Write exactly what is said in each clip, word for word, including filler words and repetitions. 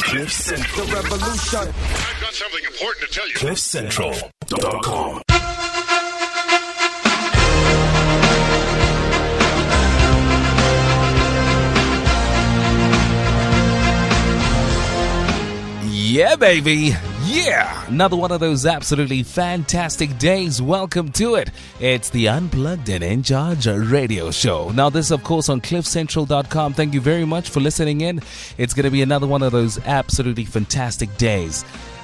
Cliff Central. The revolution. I've got something important to tell you. cliff central dot com. Yeah, baby. Yeah. Another one of those absolutely fantastic days. Welcome to it. It's the Unplugged and In Charge radio show. Now, this, of course, on cliff central dot com. Thank you very much for listening in. It's going to be another one of those absolutely fantastic days.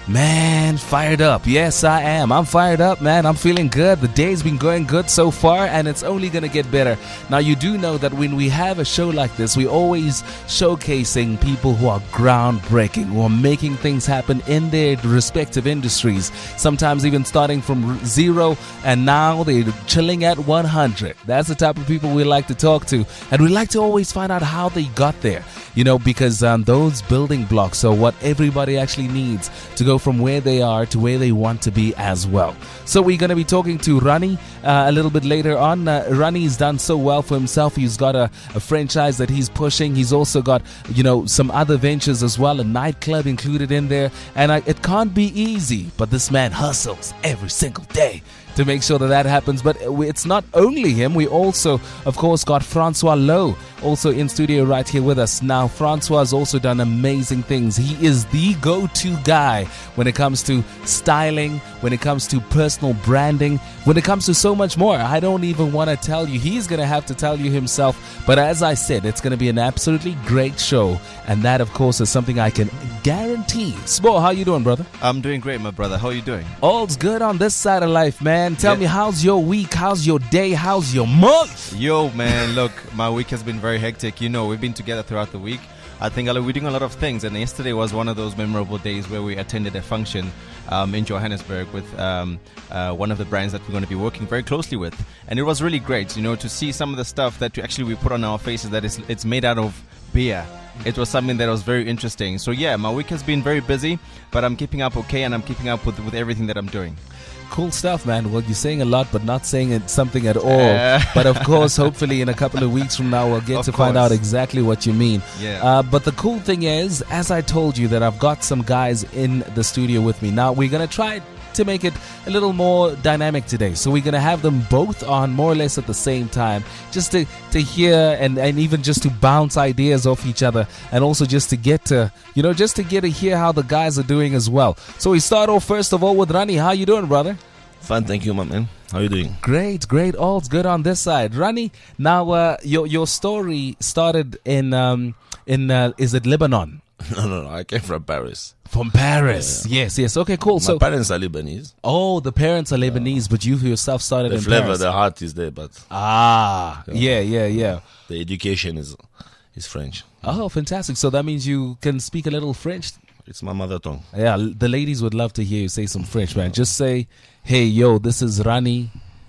Man, fired up. Yes, I am. I'm fired up, man. I'm feeling good. The day's been going good so far, and it's only going to get better. Now, you do know that when we have a show like this, we always showcasing people who are groundbreaking, who are making things happen in their respective industries. Sometimes even starting from zero, and now they're chilling at one hundred. That's the type of people we like to talk to, and we like to always find out how they got there. You know, because um, those building blocks are what everybody actually needs to go from where they are to where they want to be as well. So we're going to be talking to Rani uh, a little bit later on. Uh, Rani's done so well for himself. He's got a, a franchise that he's pushing. He's also got, you know, some other ventures as well, a nightclub included in there. And I, it can't be easy, but this man hustles every single day to make sure that that happens. But it's not only him. We also, of course, got Francois Lowe also in studio right here with us. Now, Francois has also done amazing things. He is the go-to guy when it comes to styling, when it comes to personal branding, when it comes to so much more. I don't even want to tell you. He's going to have to tell you himself. But as I said, it's going to be an absolutely great show. And that, of course, is something I can guarantee. Spo, how you doing, brother? I'm doing great, my brother. How are you doing? All's good on this side of life, man. Tell Yeah. me, how's your week? How's your day? How's your month? Yo, man, look, my week has been very hectic. You know, we've been together throughout the week. I think we're doing a lot of things, and yesterday was one of those memorable days where we attended a function um, in Johannesburg with um, uh, one of the brands that we're going to be working very closely with. And it was really great, you know, to see some of the stuff that actually we put on our faces that is it's made out of beer. It was something that was very interesting. So yeah, my week has been very busy, but I'm keeping up okay, and I'm keeping up with, with everything that I'm doing. Cool stuff, man. Well, you're saying a lot, but not saying it, something at all. Uh, but of course, hopefully in a couple of weeks from now, we'll get Of to find course. out exactly what you mean. Yeah. Uh, but the cool thing is, as I told you, that I've got some guys in the studio with me. Now, we're going to try to make it a little more dynamic today. So we're going to have them both on more or less at the same time, just to, to hear and, and even just to bounce ideas off each other, and also just to get to, you know, just to get to hear how the guys are doing as well. So we start off first of all with Rani. How you doing, brother? Fine, thank you, my man. How you doing? Great, great. All's good on this side. Rani, now uh, your your story started in, um, in uh, is it Lebanon? No, no, no. I came from Paris. From Paris. Yeah. Yes, yes. Okay, cool. My So, parents are Lebanese. oh, the parents are Lebanese, but you yourself started The in flavor, Paris. the heart is there, but Ah, yeah, yeah, yeah. the education is is French. Oh, fantastic. So that means you can speak a little French? It's my mother tongue. Yeah, l- the ladies would love to hear you say some French, man. Just say, hey, yo, this is Rani.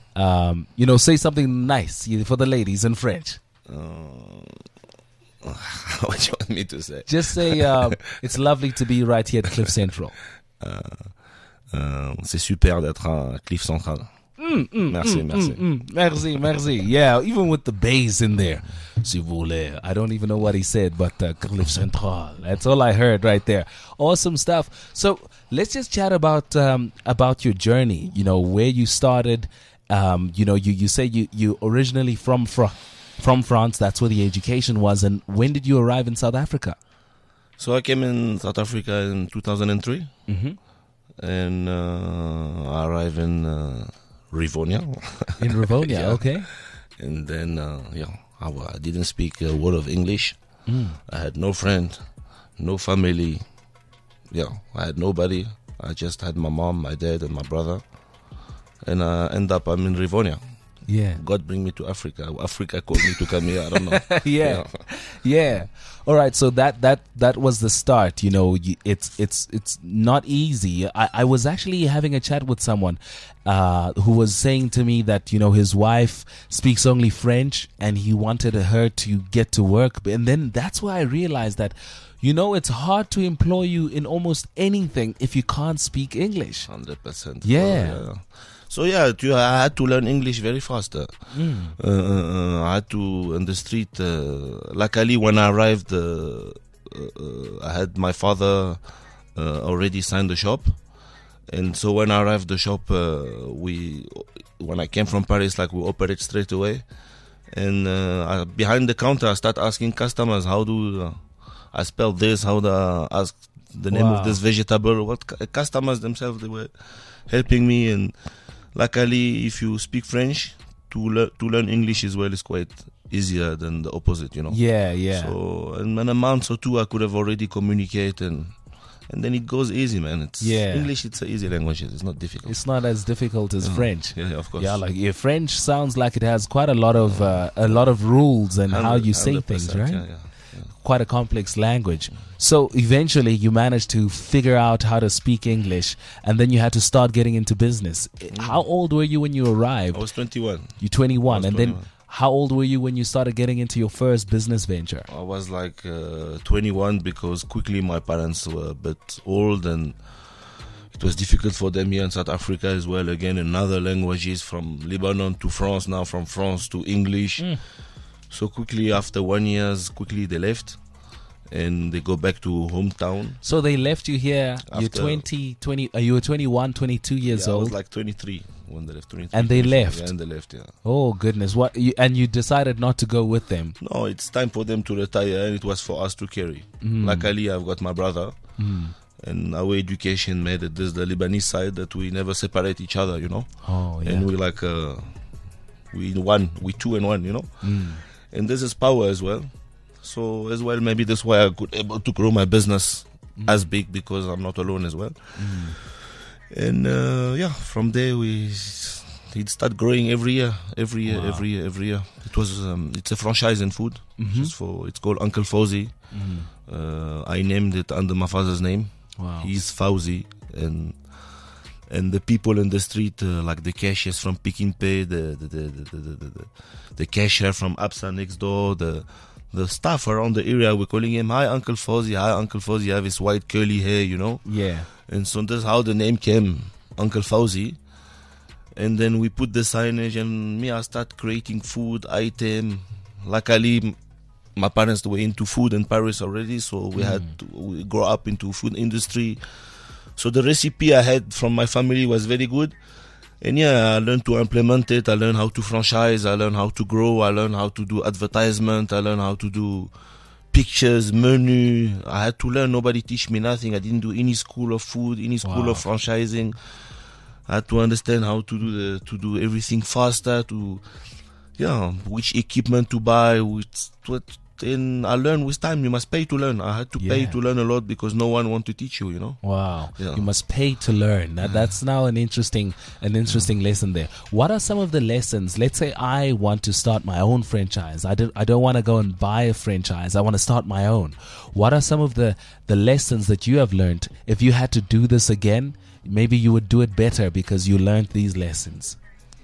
Um, you know, say something nice you- for the ladies in French. What do you want me to say? Just say, um, it's lovely to be right here at Cliff Central. Euh, c'est super d'être à Cliff Central. merci, merci. Mm, merci, merci. Yeah, even with the bass in there. Si vous voulez. I don't even know what he said, but uh, Cliff Central. That's all I heard right there. Awesome stuff. So let's just chat about um, about your journey. You know, where you started. Um, you know, you, you say you, you originally from Fra- from France. That's where the education was. And when did you arrive in South Africa? So I came in South Africa in two thousand three. Mm-hmm. And uh, I arrived in uh, Rivonia. In Rivonia, Yeah. okay. And then, uh, yeah, I, I didn't speak a word of English. Mm. I had no friend, no family. Yeah, I had nobody. I just had my mom, my dad, and my brother. And I end up, I'm in Rivonia. Yeah. God bring me to Africa. Africa called me to come here. I don't know. yeah. yeah, All right. So that that that was the start. You know, you, it's it's it's not easy. I, I was actually having a chat with someone uh, who was saying to me that you know his wife speaks only French and he wanted her to get to work, and then that's why I realized that. You know, it's hard to employ you in almost anything if you can't speak English. one hundred percent. Yeah. Uh, yeah. So yeah, to, I had to learn English very fast. Uh, Mm. uh, uh, I had to, on the street, uh, luckily when I arrived, uh, uh, uh, I had my father uh, already signed the shop, and so when I arrived the shop, uh, we when I came from Paris, like we operate straight away, and uh, I, behind the counter I start asking customers how do uh, I spell this, how do I ask the name Wow. of this vegetable. What cu- customers themselves, they were helping me, and luckily if you speak French, to learn to learn English as well is quite easier than the opposite, you know. Yeah, yeah. So in a month or two, I could have already communicated, and and then it goes easy, man. It's Yeah. English. It's an easy language. It's not difficult. It's not as difficult as French. Yeah, yeah, of course. Yeah, like yeah, French sounds like it has quite a lot of uh, a lot of rules and how you say one hundred things, percent, right? Yeah, yeah, yeah. Quite a complex language. So eventually you managed to figure out how to speak English, and then you had to start getting into business. How old were you when you arrived? I was twenty-one. You're twenty-one, I was and then twenty-one. how old were you when you started getting into your first business venture? I was like uh, twenty-one because quickly my parents were a bit old, and it was difficult for them here in South Africa as well. Again, in other languages, from Lebanon to France, now from France to English. So quickly after one years, quickly they left, and they go back to hometown. So they left you here. You're After- twenty, twenty. Uh, you were twenty-one, twenty-two years Yeah, I old. was like twenty-three when they left. twenty-three, And they twenty-four. left? Yeah, and they left. Yeah. Oh goodness! What? You, and you decided not to go with them. No, it's time for them to retire, and it was for us to carry. Luckily, I've got my brother, and our education made it. There's the Lebanese side that we never separate each other, you know. Oh yeah. And we like uh, we in one, we two and one, you know. And this is power as well. So as well, maybe that's why I could able to grow my business as big, because I'm not alone as well. And uh, yeah, from there we it start growing every year, every year, Wow. every year, every year. It was um, it's a franchise in food. Just for it's called Uncle Fauzi. Uh, I named it under my father's name. Wow. He's Fauzi, and and the people in the street, uh, like the cashiers from Pick n Pay, the the the the, the, the, the, the cashier from Absa next door, the the staff around the area were calling him, "Hi, Uncle Fauzi, hi, Uncle Fauzi." You have his white curly hair, you know. Yeah. And so that's how the name came, Uncle Fauzi. And then we put the signage, and me, I start creating food item. Luckily, m- my parents were into food in Paris already, so we had to we grow up into food industry. So the recipe I had from my family was very good. And yeah, I learned to implement it. I learned how to franchise. I learned how to grow. I learned how to do advertisement. I learned how to do pictures, menu. I had to learn. Nobody teach me nothing. I didn't do any school of food, any school Wow. of franchising. I had to understand how to do the to do everything faster. To yeah, which equipment to buy. Which what. And I learned with time. You must pay to learn. I had to pay Yeah. to learn a lot because no one want to teach you. You know. Wow. Yeah. You must pay to learn. That, that's now an interesting an interesting lesson there. What are some of the lessons? Let's say I want to start my own franchise. I don't I don't want to go and buy a franchise. I want to start my own. What are some of the, the lessons that you have learned? If you had to do this again, maybe you would do it better because you learned these lessons.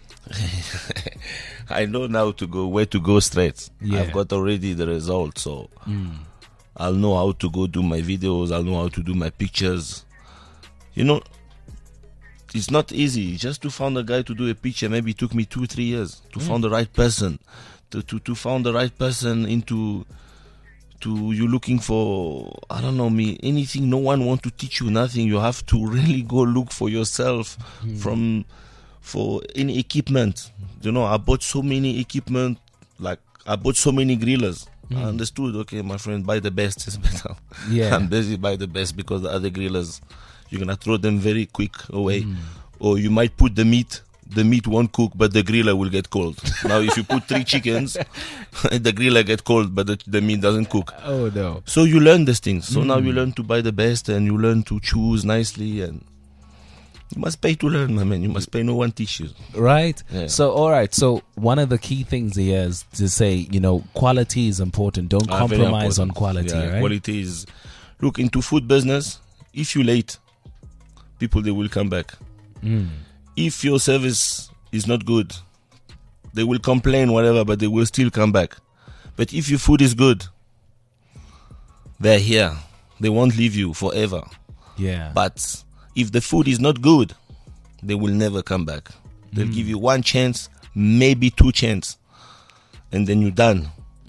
I know now to go where to go straight. Yeah. I've got already the result, so I'll know how to go do my videos. I'll know how to do my pictures. You know, it's not easy. Just to find a guy to do a picture, maybe it took me two, three years to find the right person. To to to find the right person into to you looking for, I don't know, me anything. No one want to teach you nothing. You have to really go look for yourself from for any equipment. You know, I bought so many equipment, like I bought so many grillers. I understood, okay, my friend, buy the best is better. Yeah. I'm busy, buy the best, because the other grillers, you're gonna throw them very quick away. Or you might put the meat, the meat won't cook, but the griller will get cold. Now, if you put three chickens, the griller get cold, but the, the meat doesn't cook. Oh no. So you learn these things. So now you learn to buy the best, and you learn to choose nicely, and you must pay to learn, my man. You must pay. No one teach you. Right? Yeah. So, all right. So, one of the key things here is to say, you know, quality is important. Don't Ah, very compromise on important. quality, Yeah, right? quality is. Look, into food business, if you late, people, they will come back. If your service is not good, they will complain, whatever, but they will still come back. But if your food is good, they're here. They won't leave you forever. Yeah. But if the food is not good, they will never come back. They'll give you one chance, maybe two chance, and then you're done.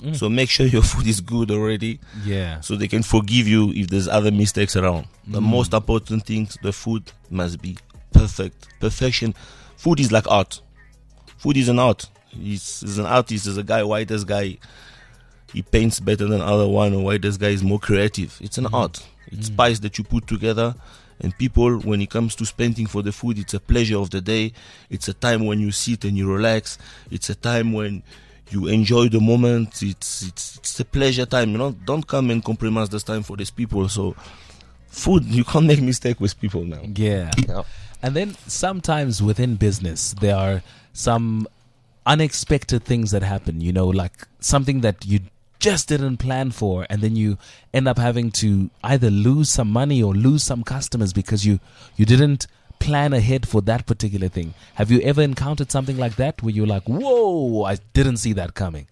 So make sure your food is good already. Yeah. So they can forgive you if there's other mistakes around. The most important thing, the food must be perfect. Perfection. Food is like art. Food is an art. He's, he's an artist. He's a guy, whitest guy. He paints better than other one, or whitest guy is more creative. It's an art. It's spice that you put together. And people, when it comes to spending for the food, it's a pleasure of the day. It's a time when you sit and you relax. It's a time when you enjoy the moment. It's it's it's a pleasure time. You know, don't come and compromise this time for these people. So, food, you can't make mistake with people now. Yeah. Yeah. And then sometimes within business, there are some unexpected things that happen, you know, like something that you just didn't plan for, and then you end up having to either lose some money or lose some customers because you, you didn't plan ahead for that particular thing. Have you ever encountered something like that where you're like, whoa, I didn't see that coming?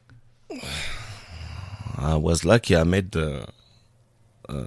I was lucky. I made the. Uh,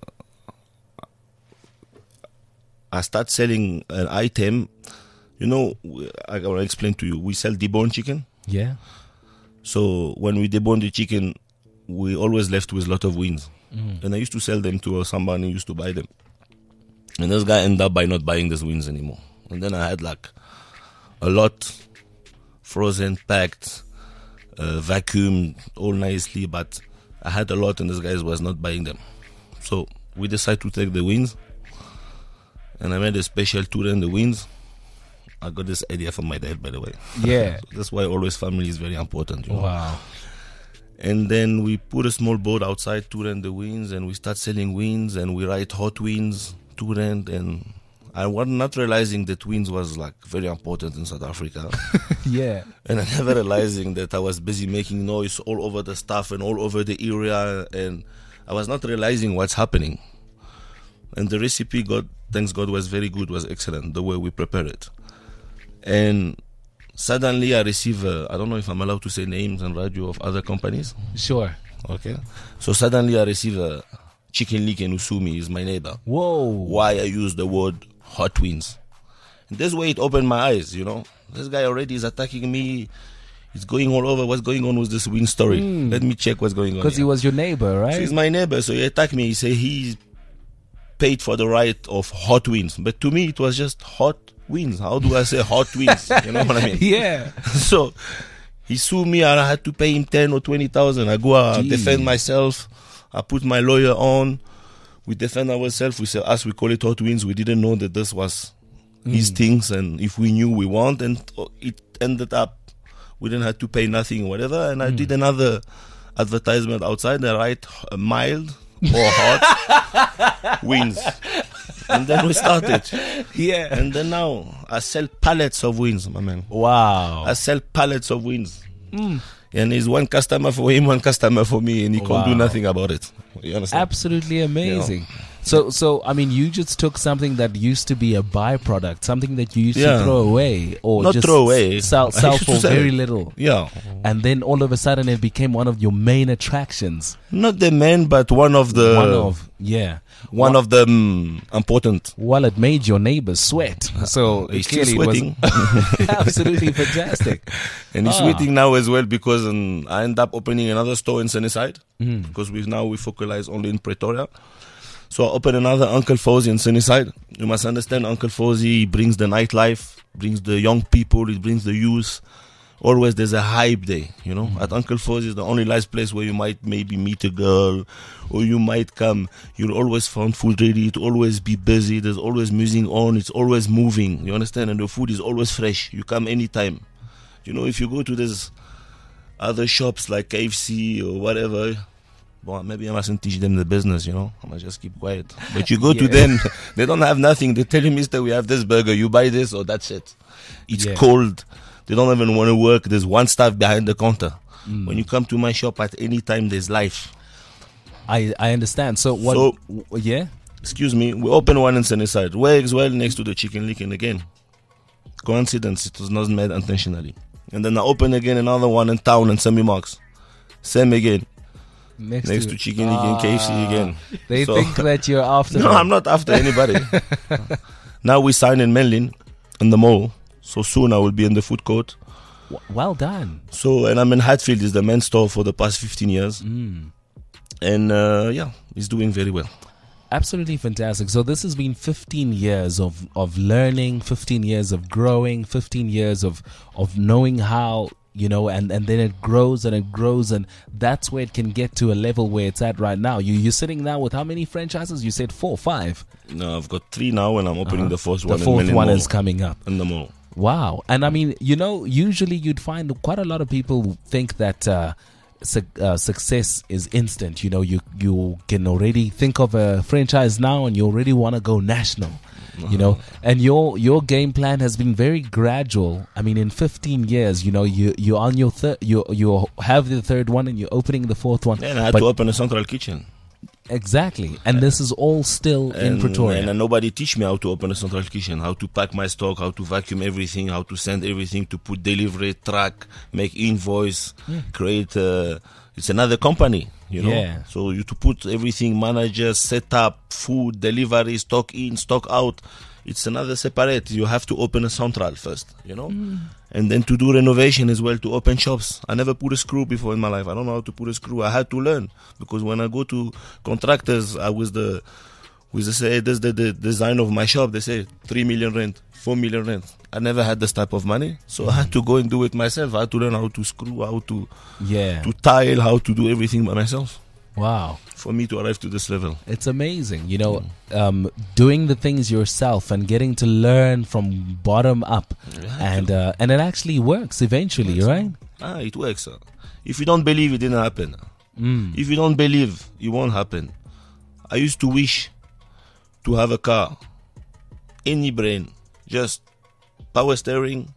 I start selling an item. You know, I will explain to you. We sell deboned chicken. Yeah. So when we debone the chicken, we always left with a lot of wings. Mm. And I used to sell them to somebody who used to buy them. And this guy ended up by not buying these wings anymore. And then I had like a lot frozen, packed, uh, vacuumed, all nicely. But I had a lot and this guy was not buying them. So we decided to take the wings. And I made a special tour in the wings. I got this idea from my dad, by the way. Yeah. So that's why always family is very important. You know? Wow. And then we put a small boat outside to rent the wings, and we start selling wings, and we write hot wings to rent. And I was not realizing that wings was like very important in South Africa. Yeah. And I never realizing that I was busy making noise all over the stuff and all over the area, and I was not realizing what's happening. And the recipe, God, thanks God, was very good, was excellent, the way we prepared it. And suddenly I receive, a, I don't know if I'm allowed to say names on radio of other companies. Sure. Okay. So suddenly I receive a Chicken Lick in Usumi, is my neighbor. Whoa. Why I use the word hot wings. And this way it opened my eyes, you know. This guy already is attacking me. It's going all over. What's going on with this wing story? Mm. Let me check what's going on. Because he was your neighbor, right? So he's my neighbor. So he attacked me. He said he paid for the right of hot wings. But to me, it was just hot wings. How do I say hot wings? You know what I mean? Yeah. So he sued me and I had to pay him ten or twenty thousand. I go uh, defend myself. I put my lawyer on. We defend ourselves. We say, as we call it hot wings, we didn't know that this was mm. his things. And if we knew, we want. And it ended up, we didn't have to pay nothing or whatever. And I mm. did another advertisement outside. I write uh, mild or hot wings. And then we started. Yeah. And then now I sell pallets of wings, my man. Wow. I sell pallets of wings. Mm. And it's one customer for him, one customer for me, and he wow. can't do nothing about it. You understand? Absolutely amazing. Yeah. So, so I mean, you just took something that used to be a byproduct, something that you used yeah. to throw away, or not just throw away, sell, sell for very little. Yeah. And then all of a sudden, it became one of your main attractions. Not the main, but one of the one of yeah, one well, of the um, important. Well, it made your neighbors sweat, so he's clearly still sweating. It was absolutely fantastic. And he's ah. sweating now as well because um, I end up opening another store in Sunnyside mm. because we now we focalize only in Pretoria. So I open another Uncle Fozzie in Sunnyside. You must understand, Uncle Fozzie brings the nightlife, brings the young people, it brings the youth. Always there's a hype day, you know. Mm-hmm. At Uncle Fozzie is the only nice place where you might maybe meet a girl, or you might come. You'll always find food ready. It always be busy. There's always music on. It's always moving. You understand? And the food is always fresh. You come anytime. You know, if you go to these other shops like K F C or whatever, well, maybe I mustn't teach them the business, you know. I must just keep quiet. But you go yeah. to them, they don't have nothing. They tell you, mister, we have this burger. You buy this or that's it. It's yeah. cold. They don't even want to work. There's one staff behind the counter. Mm. When you come to my shop at any time, there's life. I, I understand. So, what? So, w- yeah? Excuse me. We open one in Sunnyside. Where as well next to the Chicken Lick. And again, coincidence. It was not made intentionally. And then I open again another one in town in Semi Marks. Same again. Next, next to, to Chicken Lick and K F C again. They so, think that you're after No, them. I'm not after anybody. Now we sign in Menlyn in the mall. So soon I will be in the food court. W- well done. So, and I'm in Hatfield, is the men's store for the past fifteen years. Mm. And uh, yeah, it's doing very well. Absolutely fantastic. So this has been fifteen years of, of learning, fifteen years of growing, fifteen years of, of knowing how, you know, and, and then it grows and it grows, and that's where it can get to a level where it's at right now. You, you're sitting now with how many franchises? You said four, five? No, I've got three now, and I'm opening Uh-huh. the fourth The one. in fourth Menlyn one Mall. is coming up. In the mall. Wow. And I mean, you know, usually you'd find quite a lot of people think that uh, su- uh, success is instant. You know, you, you can already think of a franchise now and you already want to go national. You know, and your your game plan has been very gradual. I mean, in fifteen years, you know, you you're on your third, you you have the third one, and you're opening the fourth one. Yeah, and I had But- to open a central kitchen. Exactly, and this is all still in And, Pretoria. and, and nobody teach me how to open a central kitchen, how to pack my stock, how to vacuum everything, how to send everything, to put delivery, track, make invoice, create. Uh, it's another company, you know. Yeah. So you to put everything, managers, set up, food, delivery, stock in, stock out. It's another separate. You have to open a central first, you know, and then to do renovation as well, to open shops. I never put a screw before in my life. I don't know how to put a screw. I had to learn, because when I go to contractors, I was the, with the say, this the, the design of my shop. They say three million rent, four million rent. I never had this type of money, so I had to go and do it myself. I had to learn how to screw, how to yeah. to tile, how to do everything by myself. Wow. For me to arrive to this level. It's amazing, you know, um, doing the things yourself and getting to learn from bottom up, and uh, and it actually works eventually, right? Ah, it works. uh. If you don't believe, it didn't happen. Mm. If you don't believe, it won't happen. I used to wish to have a car, any brand, just power steering,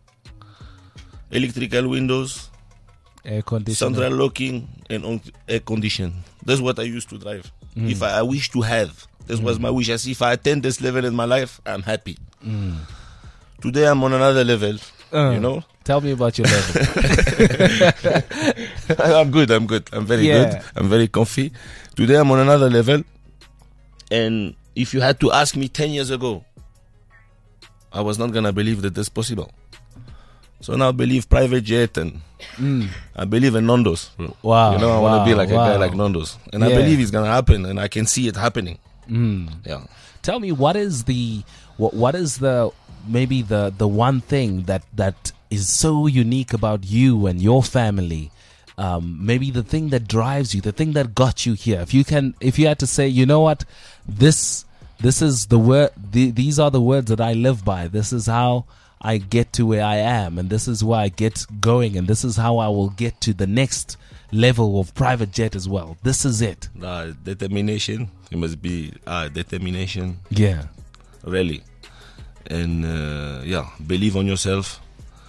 electrical windows, Air conditioner. central locking, and on air condition. That's what I used to drive. Mm. If I, I wish to have, this was my wish. I see if I attain this level in my life, I'm happy. Mm. Today I'm on another level. Uh, you know, Tell me about your level. I'm good. I'm good. I'm very Yeah. good. I'm very comfy. Today I'm on another level. And if you had to ask me ten years ago, I was not gonna believe that this possible. So now I believe private jet, and Mm. I believe in Nando's. Wow. You know, I want to be wow, like wow. a guy like Nando's, and I Yeah. believe it's gonna happen, and I can see it happening. Mm. Yeah. Tell me, what is the what what is the maybe the the one thing that that is so unique about you and your family? Um, maybe the thing that drives you, the thing that got you here. If you can, if you had to say, you know what, this this is the word. The, these are the words that I live by. This is how I get to where I am, and this is where I get going, and this is how I will get to the next level of private jet as well. This is it. Uh, determination. It must be uh, determination. Yeah. Really. And uh, yeah, believe on yourself.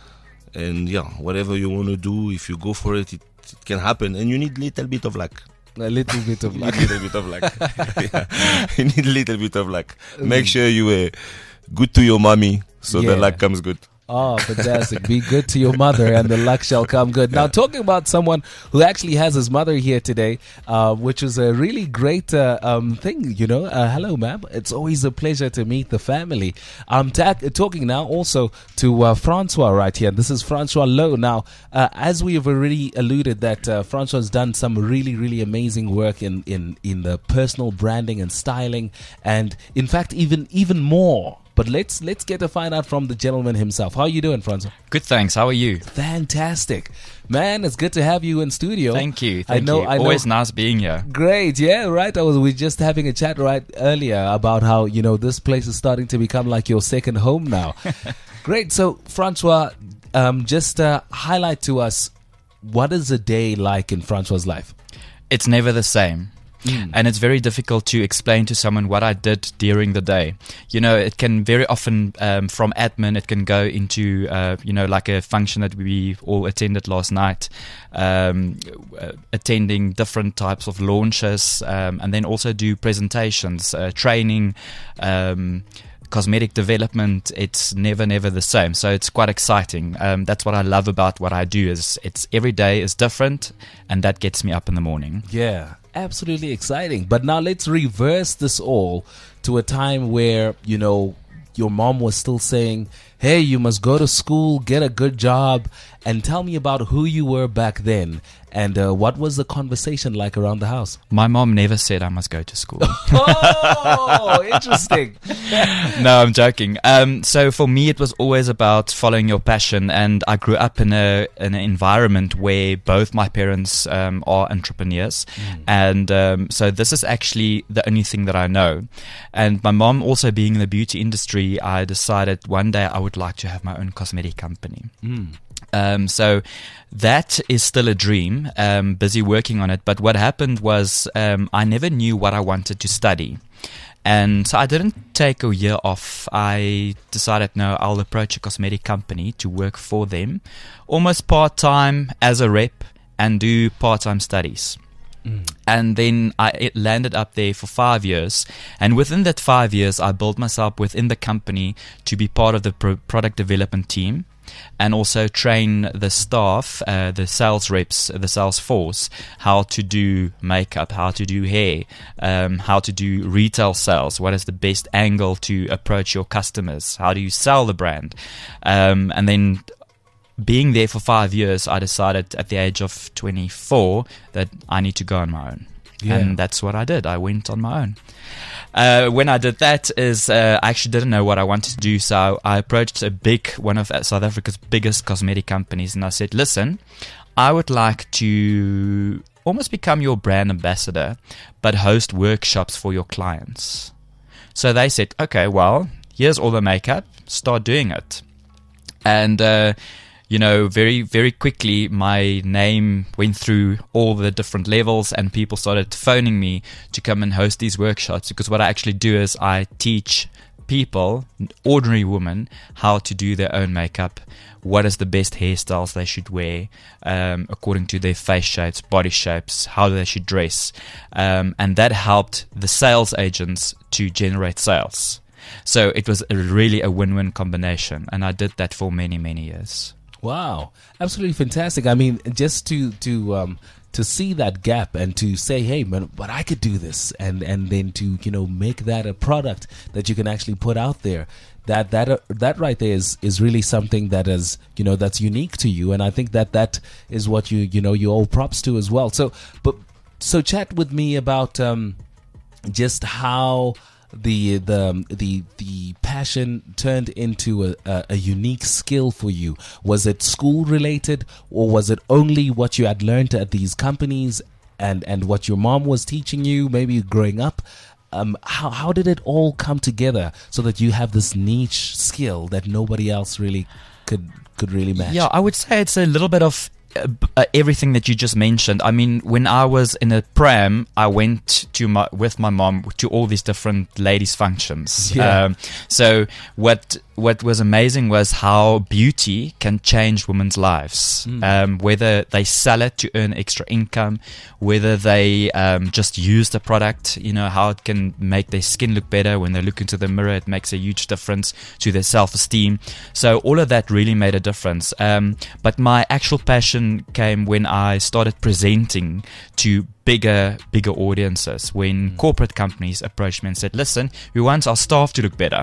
And yeah, whatever you want to do, if you go for it, it, it can happen. And you need a little bit of luck. A little bit of You luck. need a little bit of luck. Yeah. You need a little bit of luck. Make sure you are good to your mommy, so Yeah. the luck comes good. Oh, fantastic. Be good to your mother and the luck shall come good. Now, talking about someone who actually has his mother here today, uh, which is a really great uh, um, thing, you know. Uh, hello, ma'am. It's always a pleasure to meet the family. I'm ta- talking now also to uh, Francois right here. This is Francois Lowe. Now, uh, as we have already alluded that uh, Francois has done some really, really amazing work in, in, in the personal branding and styling, and in fact, even even more. But let's let's get to find out from the gentleman himself. How are you doing, Francois? Good, thanks. How are you? Fantastic, man! It's good to have you in studio. Thank you. I Thank know. you. I know. Always nice being here. Great, yeah, right. I was we just having a chat right earlier about how you know this place is starting to become like your second home now. Great. So, Francois, um, just uh, highlight to us what is a day like in Francois's life. It's never the same. Mm. And it's very difficult to explain to someone what I did during the day. You know, it can very often, um, from admin, it can go into, uh, you know, like a function that we all attended last night, um, uh, attending different types of launches, um, and then also do presentations, uh, training, um, cosmetic development. It's never, never the same. So it's quite exciting. Um, that's what I love about what I do is it's every day is different, and that gets me up in the morning. Yeah. Absolutely exciting. But now let's reverse this all to a time where, you know, your mom was still saying, hey, you must go to school, get a good job, and tell me about who you were back then. And uh, what was the conversation like around the house? My mom never said I must go to school. Oh, interesting. No, I'm joking. Um, so for me, it was always about following your passion, and I grew up in a in an environment where both my parents um, are entrepreneurs, mm. and um, so this is actually the only thing that I know. And my mom, also being in the beauty industry, I decided one day I would like to have my own cosmetic company. Mm. Um, so that is still a dream, um, busy working on it. But what happened was um, I never knew what I wanted to study. And so I didn't take a year off. I decided, no, I'll approach a cosmetic company to work for them, almost part-time as a rep, and do part-time studies. Mm. And then I it landed up there for five years. And within that five years, I built myself within the company to be part of the pro- product development team, and also train the staff, uh, the sales reps, the sales force, how to do makeup, how to do hair, um, how to do retail sales, what is the best angle to approach your customers, how do you sell the brand. Um, and then being there for five years, I decided at the age of twenty-four that I need to go on my own. Yeah. And that's what I did. I went on my own. Uh, when I did that is uh, I actually didn't know what I wanted to do, so I approached a big, one of South Africa's biggest cosmetic companies, and I said, listen, I would like to almost become your brand ambassador, but host workshops for your clients. So they said, okay, well, here's all the makeup, start doing it. And uh you know, very, very quickly, my name went through all the different levels, and people started phoning me to come and host these workshops. Because what I actually do is I teach people, ordinary women, how to do their own makeup, what is the best hairstyles they should wear, um, according to their face shapes, body shapes, how they should dress. Um, and that helped the sales agents to generate sales. So it was a, really a win-win combination. And I did that for many, many years. Wow, absolutely fantastic. I mean, just to to um, to see that gap and to say, hey, man, but I could do this, and, and then to, you know, make that a product that you can actually put out there. That that uh, that right there is, is really something that is, you know, that's unique to you, and I think that that is what you you know you all props to as well. So, but so chat with me about um, just how the the the the passion turned into a, a, a unique skill for you. Was it school related, or was it only what you had learned at these companies and and what your mom was teaching you, maybe growing up? Um, how how did it all come together so that you have this niche skill that nobody else really could could really match? Yeah, I would say it's a little bit of Uh, uh, everything that you just mentioned. I mean, when I was in a pram, I went to my with my mom to all these different ladies' functions. Yeah. Um, so what what was amazing was how beauty can change women's lives. Mm. Um, whether they sell it to earn extra income, whether they um, just use the product, you know, how it can make their skin look better when they look into the mirror. It makes a huge difference to their self-esteem. So all of that really made a difference. Um, but my actual passion came when I started presenting to bigger bigger audiences, when mm. corporate companies approached me and said, listen, we want our staff to look better.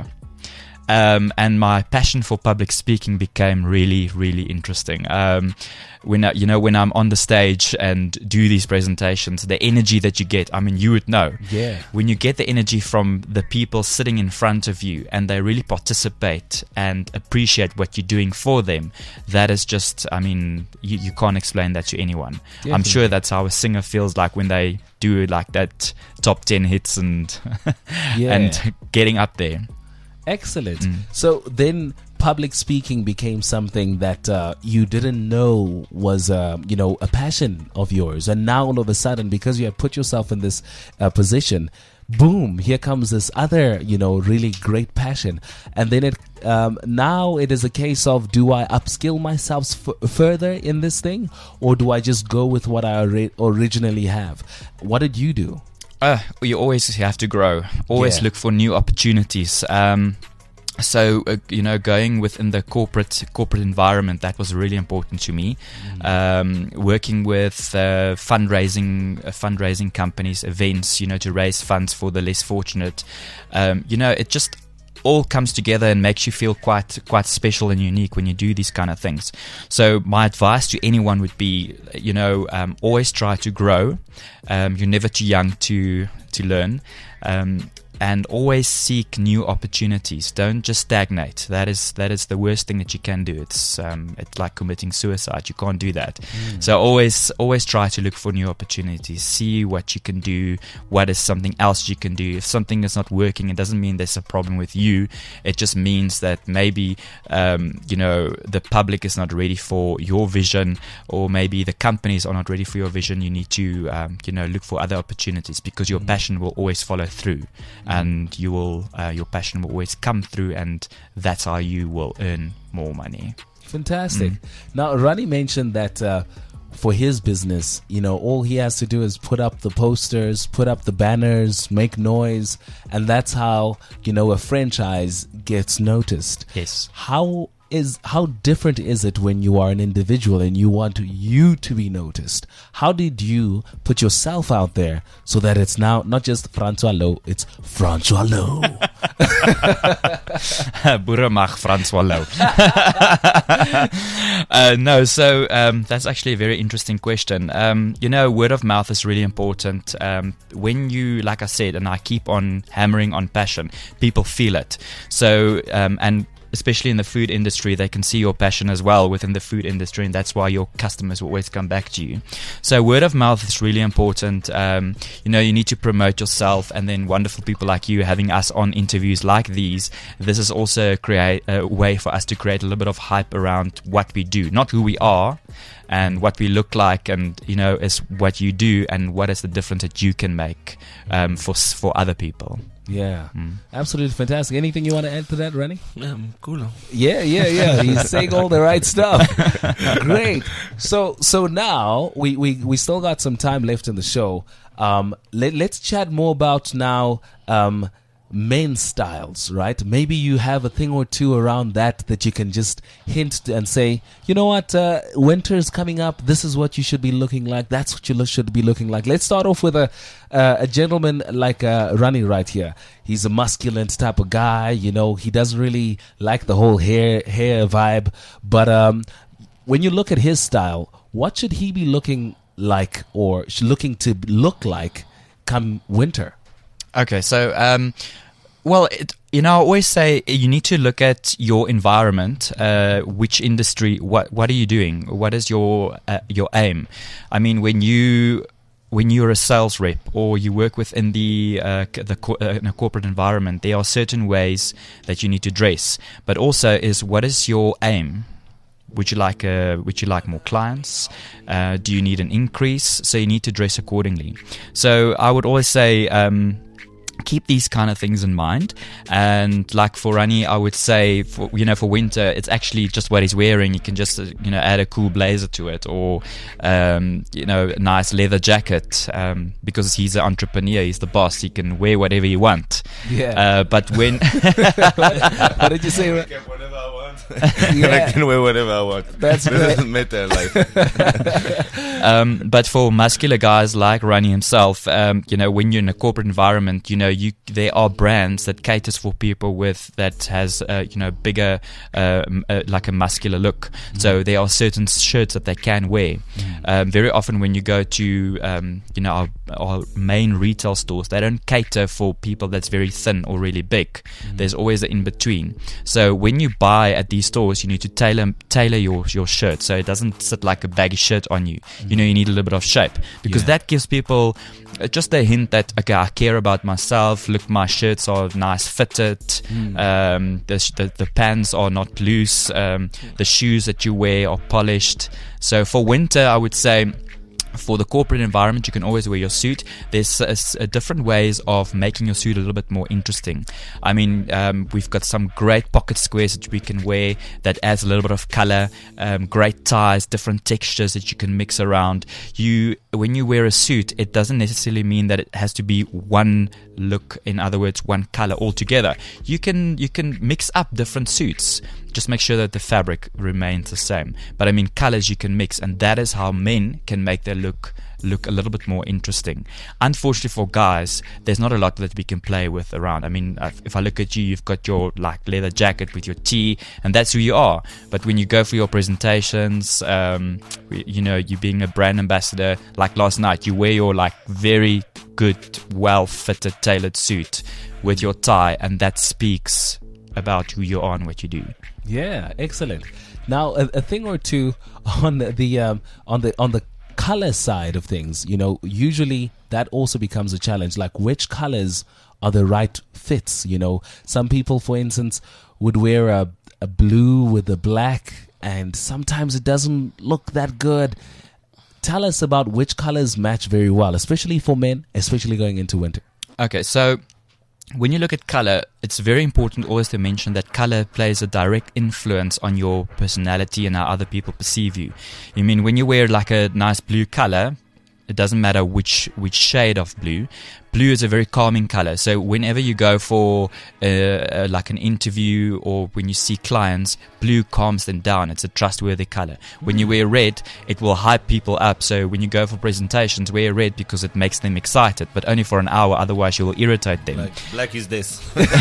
Um, and my passion for public speaking became really, really interesting. Um, when I, you know, when I'm on the stage and do these presentations, the energy that you get, I mean, you would know. Yeah. When you get the energy from the people sitting in front of you and they really participate and appreciate what you're doing for them, that is just, I mean, you, you can't explain that to anyone. Definitely. I'm sure that's how a singer feels like when they do like that top ten hits and yeah. and getting up there. Excellent. Mm. So then public speaking became something that uh, you didn't know was, uh, you know, a passion of yours. And now all of a sudden, because you have put yourself in this uh, position, boom, here comes this other, you know, really great passion. And then it um, now it is a case of, do I upskill myself f- further in this thing, or do I just go with what I ori- originally have? What did you do? Uh, you always have to grow. Always Yeah. look for new opportunities. Um, so uh, you know, going within the corporate corporate environment, that was really important to me. Mm. Um, working with uh, fundraising uh, fundraising companies, events, you know, to raise funds for the less fortunate. Um, you know, it just all comes together and makes you feel quite quite special and unique when you do these kind of things. So my advice to anyone would be, you know, um, always try to grow. Um, you're never too young to to learn. Um, And always seek new opportunities. Don't just stagnate. That is that is the worst thing that you can do. It's um, it's like committing suicide. You can't do that. Mm. So always always try to look for new opportunities. See what you can do. What is something else you can do? If something is not working, it doesn't mean there's a problem with you. It just means that maybe um, you know the public is not ready for your vision, or maybe the companies are not ready for your vision. You need to um, you know look for other opportunities, because your mm. passion will always follow through. And you will, uh, your passion will always come through, and that's how you will earn more money. Fantastic. Mm. Now, Ronnie mentioned that uh, for his business, you know, all he has to do is put up the posters, put up the banners, make noise, and that's how, you know, a franchise gets noticed. Yes. How is how different is it when you are an individual and you want to, you to be noticed? How did you put yourself out there so that it's now not just Francois Louw, it's Francois Louw? Boere mag Francois Louw. uh, no, so um, that's actually a very interesting question. Um, you know, word of mouth is really important. Um, when you, like I said, and I keep on hammering on passion, people feel it. So, um, and especially in the food industry, they can see your passion as well within the food industry, and that's why your customers will always come back to you. So word of mouth is really important. Um, you know, you need to promote yourself, and then wonderful people like you having us on interviews like these. This is also a, create, a way for us to create a little bit of hype around what we do, not who we are and what we look like, and you know, is what you do and what is the difference that you can make um, for for other people. Yeah, mm. Absolutely fantastic. Anything you want to add to that, Rennie? Um, cool. Yeah, yeah, yeah. He's saying all the right stuff. Great. So, so now we, we, we still got some time left in the show. Um, let, let's chat more about now um, men's styles, right? Maybe you have a thing or two around that that you can just hint and say, you know what, uh, winter's coming up. This is what you should be looking like. That's what you lo- should be looking like. Let's start off with a uh, a gentleman like uh, Ronnie right here. He's a masculine type of guy. You know, he doesn't really like the whole hair hair vibe. But um, when you look at his style, what should he be looking like, or looking to look like come winter? Okay, so, um, well, it, you know, I always say you need to look at your environment, uh, which industry, what what are you doing? What is your uh, your aim? I mean, when you when you're a sales rep or you work within the uh, the co- uh, in a corporate environment, there are certain ways that you need to dress, but also is what is your aim? Would you like a, would you like more clients? Uh, do you need an increase? So you need to dress accordingly. So I would always say, um, keep these kind of things in mind. And like for Ronnie, I would say, for, you know, for winter, it's actually just what he's wearing. You can just, uh, you know, add a cool blazer to it, or, um, you know, a nice leather jacket, um, because he's an entrepreneur, he's the boss, he can wear whatever he wants. Yeah. Uh, but when... What did you say? I can whatever I want. Yeah. I can wear whatever I want. That's it great. doesn't matter. Like. um, but for muscular guys like Ronnie himself, um, you know, when you're in a corporate environment, you know, you there are brands that caters for people with that has uh, you know bigger uh, uh, like a muscular look. Mm-hmm. So there are certain shirts that they can wear. Mm-hmm. Um, very often when you go to um, you know our, our main retail stores, they don't cater for people that's very thin or really big. Mm-hmm. There's always an in between. So when you buy at these stores, you need to tailor tailor your your shirt so it doesn't sit like a baggy shirt on you. Mm-hmm. You know, you need a little bit of shape, because yeah. that gives people just a hint that, okay, I care about myself. Look, my shirts are nice fitted. Mm. Um, the, the the pants are not loose. Um, the shoes that you wear are polished. So for winter, I would say, for the corporate environment, you can always wear your suit. There's a, a different ways of making your suit a little bit more interesting. I mean, um, we've got some great pocket squares that we can wear that adds a little bit of color. Um, great ties, different textures that you can mix around. You, when you wear a suit, it doesn't necessarily mean that it has to be one look. In other words, one color altogether. You can you can mix up different suits. Just make sure that the fabric remains the same. But I mean, colors you can mix, and that is how men can make their look look a little bit more interesting. Unfortunately for guys, there's not a lot that we can play with around. I mean, uh, if I look at you, you've got your like leather jacket with your tee, and that's who you are. But when you go for your presentations, um, you know, you being a brand ambassador, like last night, you wear your like very good, well-fitted, tailored suit with your tie, and that speaks about who you are and what you do. Yeah, excellent. Now, a, a thing or two on the, the um, on the on the color side of things. You know, usually that also becomes a challenge. Like, which colors are the right fits? You know, some people, for instance, would wear a a blue with a black, and sometimes it doesn't look that good. Tell us about which colors match very well, especially for men, especially going into winter. Okay, so when you look at color, it's very important always to mention that color plays a direct influence on your personality and how other people perceive you. I mean, when you wear like a nice blue color, it doesn't matter which which shade of blue. Blue is a very calming color. So whenever you go for uh, uh, like an interview or when you see clients, blue calms them down. It's a trustworthy color. When you wear red, it will hype people up. So when you go for presentations, wear red because it makes them excited, but only for an hour. Otherwise, you will irritate them. Like, black is this.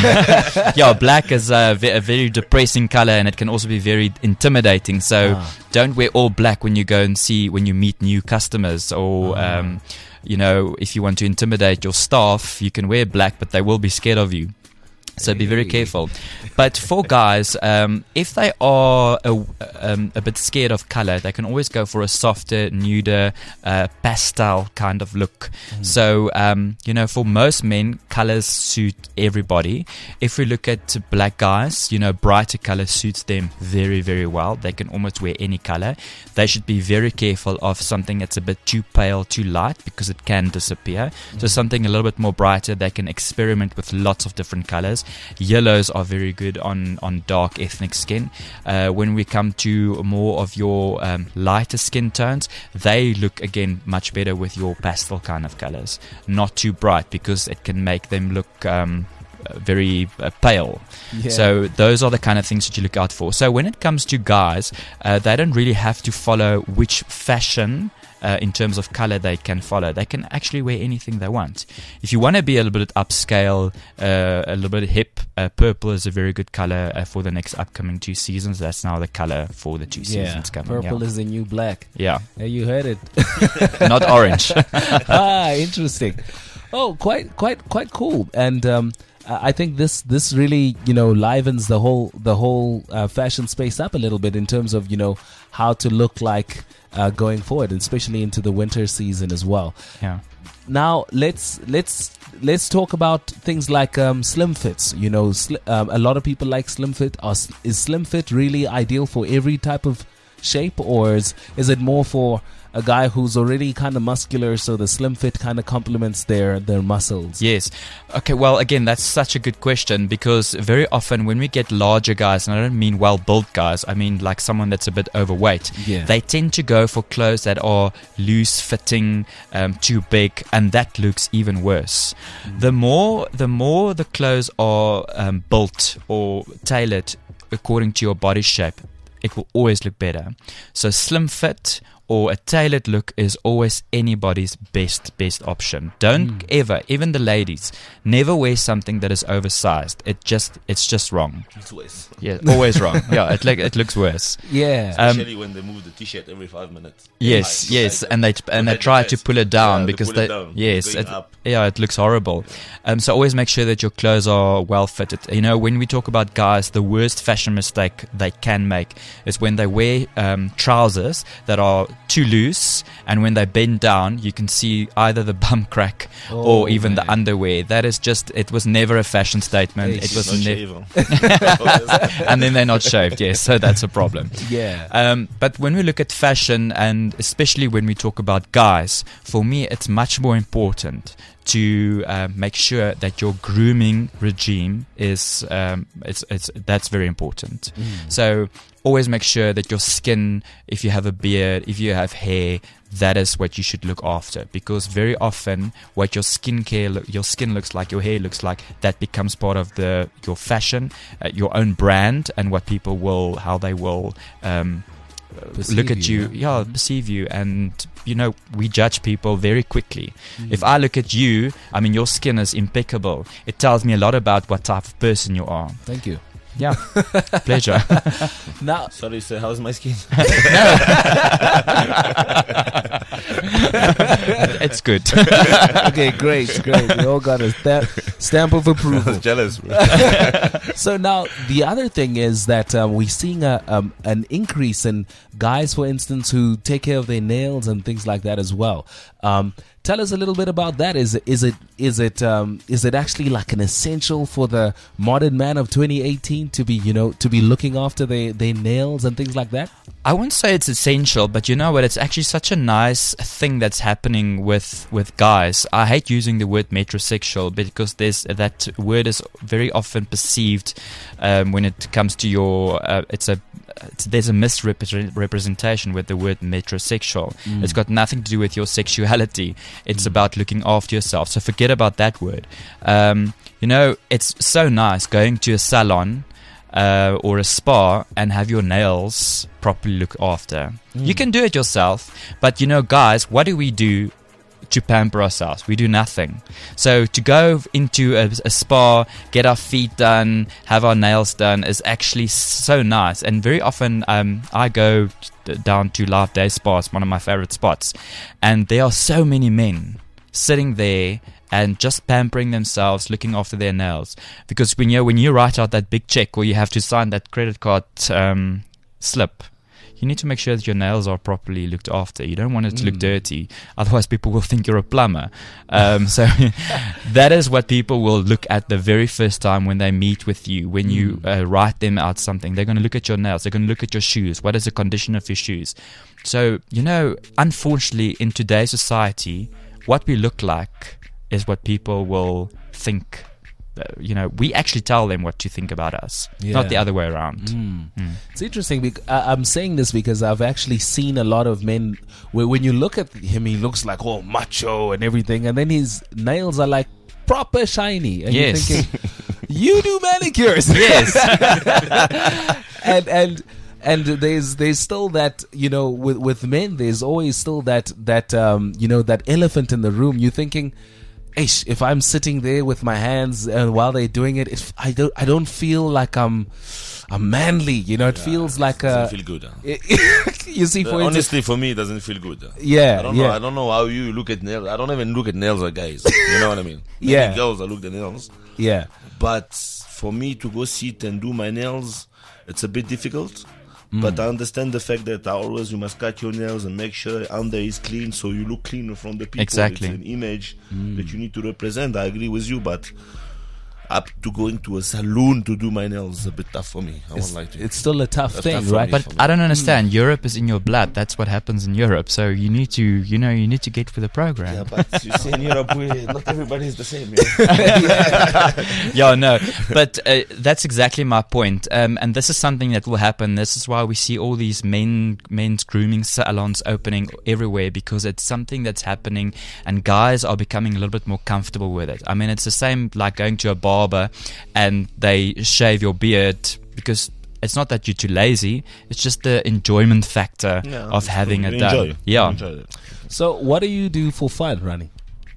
Yeah, black is a, ve- a very depressing color, and it can also be very intimidating. So Ah. don't wear all black when you go and see, when you meet new customers or... Um, you know, if you want to intimidate your staff, you can wear black, but they will be scared of you. So be very careful. But for guys, um, if they are a, um, a bit scared of color, they can always go for a softer, nuder, uh, pastel kind of look. Mm. So, um, you know, for most men, colors suit everybody. If we look at black guys, you know, brighter color suits them very, very well. They can almost wear any color. They should be very careful of something that's a bit too pale, too light, because it can disappear. Mm. So something a little bit more brighter, they can experiment with lots of different colors. Yellows are very good on, on dark ethnic skin. Uh, when we come to more of your um, lighter skin tones, they look again much better with your pastel kind of colors. Not too bright because it can make them look um, very uh, pale. Yeah. So those are the kind of things that you look out for. So when it comes to guys, uh, they don't really have to follow which fashion Uh, in terms of color they can follow. They can actually wear anything they want. If you want to be a little bit upscale, uh, a little bit hip, uh, purple is a very good color uh, for the next upcoming two seasons. That's now the color for the two Yeah, seasons coming. purple yeah. is the new black. Yeah. Uh, you heard it. Not orange. Ah, interesting. Oh, quite, quite, quite cool. And um, I think this this really, you know, livens the whole the whole uh, fashion space up a little bit in terms of, you know, how to look like uh, going forward, especially into the winter season as well. Yeah. Now let's let's let's talk about things like um, slim fits. You know, sli- um, a lot of people like slim fit. Are, is slim fit really ideal for every type of shape, or is is it more for a guy who's already kind of muscular, so the slim fit kind of complements their their muscles? Yes. Okay, well, again, that's such a good question, because very often when we get larger guys, and I don't mean well-built guys, I mean like someone that's a bit overweight, Yeah. they tend to go for clothes that are loose-fitting, um, too big, and that looks even worse. Mm. The more the more the clothes are um, built or tailored according to your body shape, it will always look better. So slim fit or a tailored look is always anybody's best best option. Don't mm. ever, even the ladies, never wear something that is oversized. It just it's just wrong. It's worse. Yeah, always wrong. Yeah, it like it looks worse. Yeah. Um, Especially when they move the t-shirt every five minutes. Yes, Like, yes, like, and they and they the try to chest. pull it down Yeah, they because pull it they down. yes, Going it, up. yeah, it looks horrible. Um, so always make sure that your clothes are well fitted. You know, when we talk about guys, the worst fashion mistake they can make is when they wear um, trousers that are too loose, and when they bend down, you can see either the bum crack Oh, or even man. the underwear. That is just, it was never a fashion statement. Hey, it she's was Not never. shaven. And then they're not shaved, yes, so that's a problem. Yeah. Um, but when we look at fashion, and especially when we talk about guys, for me it's much more important to uh, make sure that your grooming regime is um, it's it's that's very important. Mm. So always make sure that your skin, if you have a beard, if you have hair, that is what you should look after, because very often what your skincare lo- your skin looks like, your hair looks like, that becomes part of the your fashion, uh, your own brand, and what people will how they will um, uh, Perceive look at you, you, yeah. yeah, perceive you, and you know we judge people very quickly. If I look at you, I mean your skin is impeccable. It tells me a lot about what type of person you are. Thank you. Yeah, pleasure. Now, Sorry, sir. How's my skin? It's good. okay, great, great. We all got a stamp, stamp of I approval. was jealous, bro. So now the other thing is that um, we're seeing a um, an increase in guys, for instance, who take care of their nails and things like that as well. Um, tell us a little bit about that. Is it is it is it um, is it actually like an essential for the modern man of twenty eighteen to be you know to be looking after their, their nails and things like that? I wouldn't say it's essential, but you know what? It's actually such a nice thing that's happening with, with guys. I hate using the word metrosexual because there's that word is very often perceived um, when it comes to your. Uh, it's a it's, there's a misrepresentation with the word metrosexual. Mm. It's got nothing to do with your sexuality. It's Mm. about looking after yourself. So forget about that word. Um, you know, it's so nice going to a salon. Uh, or a spa and have your nails properly looked after. Mm. You can do it yourself, but you know, guys, what do we do to pamper ourselves? We do nothing. So to go into a, a spa, get our feet done, have our nails done is actually so nice. And very often um, I go t- down to Live Day Spas, one of my favorite spots, and there are so many men sitting there and just pampering themselves, looking after their nails. Because when you when you write out that big check or you have to sign that credit card um, slip, you need to make sure that your nails are properly looked after. You don't want it to look Mm. dirty, otherwise people will think you're a plumber. Um, so that is what people will look at the very first time when they meet with you. When you uh, write them out something, they're going to look at your nails. They're going to look at your shoes. What is the condition of your shoes? So, you know, unfortunately, in today's society, what we look like is what people will think. Uh, you know, we actually tell them what to think about us, Yeah. not the other way around. Mm. Mm. It's interesting. Because I, I'm saying this because I've actually seen a lot of men where when you look at him, he looks like all macho and everything, and then his nails are like proper shiny, and Yes. you're thinking, you do manicures, Yes. and and. And there's there's still that, you know, with with men, there's always still that that um you know that elephant in the room. You're thinking, Ish, if I'm sitting there with my hands and while they're doing it, if I don't I don't feel like I'm I'm manly. You know, it feels like a. Doesn't feel good. Huh? You see, for Uh, instance, honestly, for me, it doesn't feel good. Huh? yeah, I don't yeah. know. I don't know how you look at nails. I don't even look at nails like guys. You know what I mean? Maybe Yeah. girls, I look at nails. Yeah. But for me to go sit and do my nails, it's a bit difficult. Mm. But I understand the fact that always you must cut your nails and make sure under is clean, so you look clean from the people. Exactly. It's an image Mm. that you need to represent. I agree with you, but up to going to a salon to do my nails is a bit tough for me. I It's, won't lie to you. it's still a tough That's thing, tough for right? me. But for I don't understand. Europe is in your blood. That's what happens in Europe. So you need to, you know, you need to get with the program. Yeah, but you see in Europe, we, not everybody is the same. Yeah? Yeah, no, but uh, that's exactly my point. Um, and this is something that will happen. This is why we see all these men, men's grooming salons opening everywhere, because it's something that's happening, and guys are becoming a little bit more comfortable with it. I mean, it's the same like going to a barber and they shave your beard, because it's not that you're too lazy. It's just the enjoyment factor Yeah, of having you it enjoy. done. Yeah. You enjoy it. So, what do you do for fun, Rani?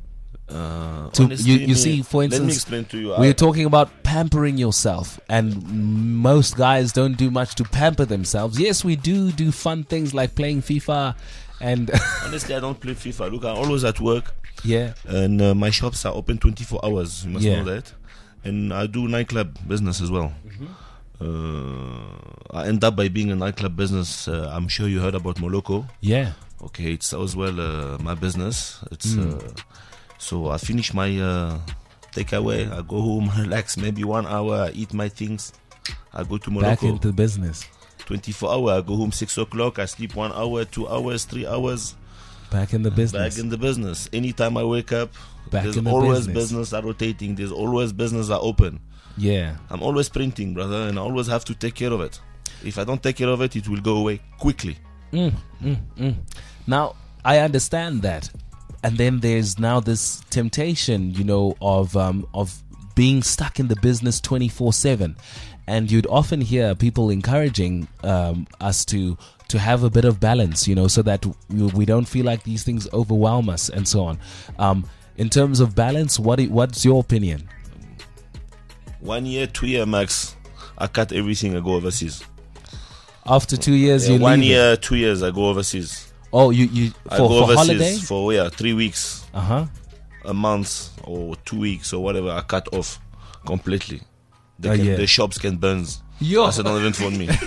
Uh, To- honestly, you- you me- see, for let me instance, explain to you. We're I- talking about pampering yourself, and most guys don't do much to pamper themselves. Yes, we do do fun things like playing FIFA, and honestly, I don't play FIFA. Look, I'm always at work, yeah, and uh, my shops are open twenty-four hours. You must Yeah. know that. And I do nightclub business as well. Mm-hmm. Uh, I end up by being a nightclub business. Uh, I'm sure you heard about Moloko. yeah, Okay, it's as well uh, my business. It's Mm. uh, so I finish my uh, takeaway. I go home, relax, maybe one hour. I eat my things. I go to back Moloko. into business, twenty-four hour. I go home six o'clock. I sleep one hour, two hours, three hours. back in the business. Back in the business. Anytime I wake up, Back there's in the always business. business are rotating. There's always business are open. Yeah, I'm always printing, brother, and I always have to take care of it. If I don't take care of it, it will go away quickly. mm, mm, mm. Now I understand that, and then there's now this temptation, you know, of um, of being stuck in the business twenty-four seven. And you'd often hear people encouraging um, us to to have a bit of balance, you know, so that we, we don't feel like these things overwhelm us and so on. Um, in terms of balance, what i- what's your opinion? One year, two year max. I cut everything. I go overseas. After two years, Yeah, you one leave it? year, two years. I go overseas. Oh, you you I for, go for overseas holiday? for yeah, three weeks, Uh huh. a month, or two weeks, or whatever. I cut off completely. They Oh, can, yeah. The shops can burn. Yo. I said, don't even phone me.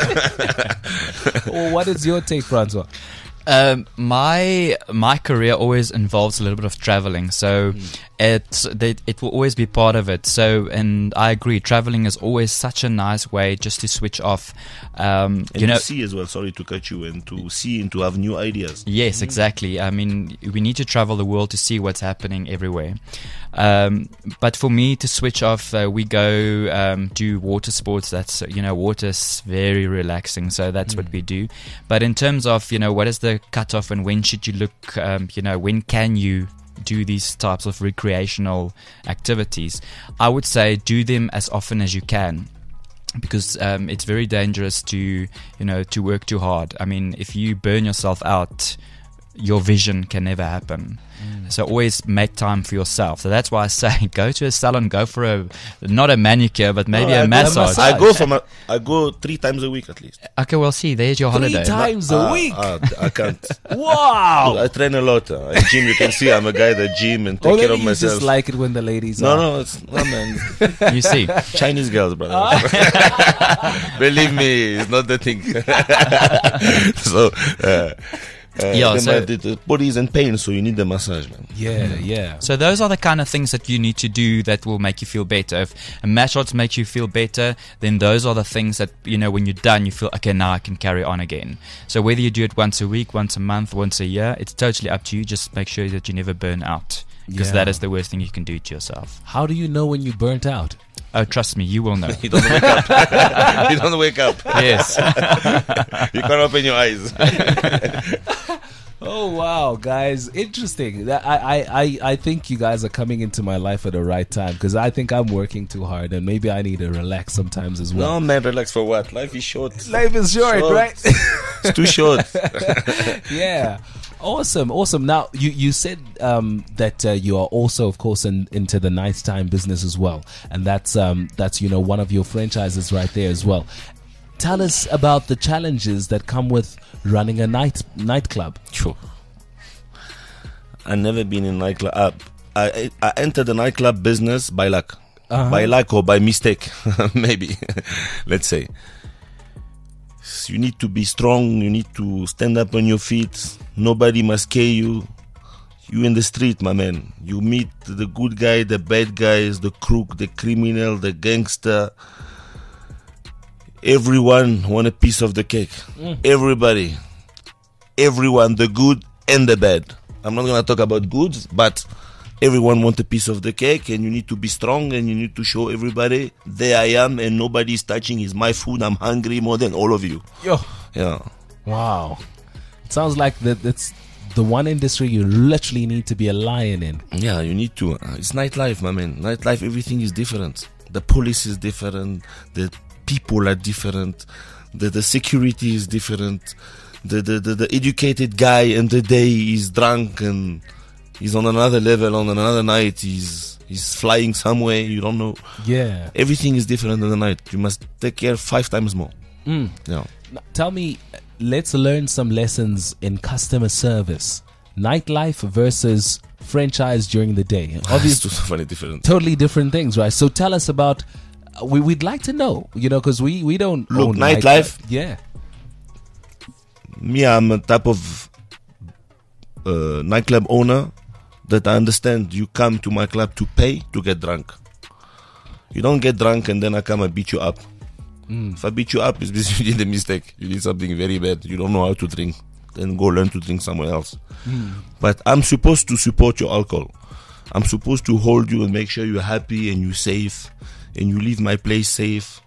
Oh, what is your take, Francois? Um, my my career always involves a little bit of traveling, so it they, it will always be part of it. So, and I agree, traveling is always such a nice way just to switch off. Um, And you know, see as well. Sorry to cut you. And to see and to have new ideas. yes, exactly. I mean, we need to travel the world to see what's happening everywhere. Um, but for me to switch off, uh, we go um, do water sports. That's, you know, water's very relaxing, so that's what we do. But in terms of, you know, what is the cutoff and when should you look, um, you know, when can you do these types of recreational activities? I would say do them as often as you can. Because um, it's very dangerous to, you know, to work too hard. I mean, if you burn yourself out, your vision can never happen. Mm. So always make time for yourself. So that's why I say go to a salon, go for a, not a manicure, but maybe No, I a go- massage. I go from a, I go three times a week at least. Okay, well, see, there's your Three holiday. times a Ah, week. ah, I can't. Wow. I train a lot. Uh, at gym, you can see I'm a guy that gym and take Oh, care maybe of you myself. just like it when the ladies no, are. no, it's no man. You see. Chinese girls, brother. Ah. Believe me, it's not the thing. so, uh, uh, Yeah, the, so- the, the body is in pain, so you need the massage, man. Yeah, yeah. So those are the kind of things that you need to do that will make you feel better. If a massage makes you feel better, then those are the things that, you know, when you're done, you feel, okay, now I can carry on again. So whether you do it once a week, once a month, once a year, it's totally up to you. Just make sure that you never burn out, because Yeah. that is the worst thing you can do to yourself. How do you know when you burnt out? Oh, trust me, you will know. You don't wake up. you don't wake up. Yes. You can't open your eyes. Oh wow, guys, interesting. That I, I, I, I think you guys are coming into my life at the right time, because I think I'm working too hard and maybe I need to relax sometimes as well. No, man, relax for what? Life is short. Life is short, Short. right? It's too short. Yeah. Awesome, awesome. Now, you, you said um, that uh, you are also, of course, in, into the nighttime business as well, and that's um, that's you know one of your franchises right there as well. Tell us about the challenges that come with running a night nightclub. Sure. I never been in nightclub. I, I I entered the nightclub business by luck, Uh-huh. by luck or by mistake, maybe. Let's say. You need to be strong. You need to stand up on your feet. Nobody must scare you. You in the street, my man. You meet the good guy, the bad guys, the crook, the criminal, the gangster. Everyone want a piece of the cake. Everybody. Everyone, the good and the bad. I'm not going to talk about goods, but everyone want a piece of the cake, and you need to be strong, and you need to show everybody, there I am, and nobody's touching. It's my food. I'm hungry more than all of you. Yo, Yeah. wow. It sounds like that. That's the one industry you literally need to be a lion in. Yeah, you need to. Uh, It's nightlife, my man. Nightlife, everything is different. The police is different. The people are different. The, the security is different. The, the, the, the educated guy in the day is drunk and he's on another level. On another night, he's he's flying somewhere. You don't know. Yeah. Everything is different in the night. You must take care five times more. Mm. Yeah. Now, tell me, let's learn some lessons in customer service, nightlife versus franchise during the day. It's Obviously, too funny different. totally different things, right? So tell us about. Uh, we we'd like to know, you know, because we we don't Look, own nightlife- Yeah. Me, I'm a type of uh, nightclub owner that I understand you come to my club to pay to get drunk. You don't get drunk and then I come and beat you up. If I beat you up, it's because you did a mistake. You did something very bad. You don't know how to drink. Then go learn to drink somewhere else. But I'm supposed to support your alcohol. I'm supposed to hold you and make sure you're happy and you're safe and you leave my place safe.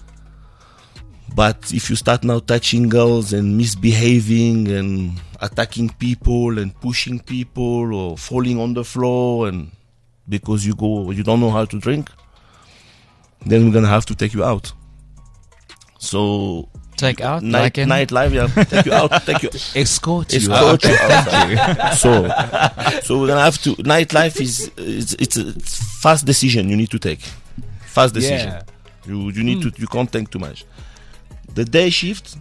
But if you start now touching girls and misbehaving and attacking people and pushing people or falling on the floor and because you go you don't know how to drink, then we're gonna have to take you out. So Take out? night like in- night life, yeah, take you out, take you, Escort you. escort you outside. So, so we're gonna have to. Nightlife is it's it's a it's fast decision you need to take. Fast decision. Yeah. You you need to you can't think too much. The day shift,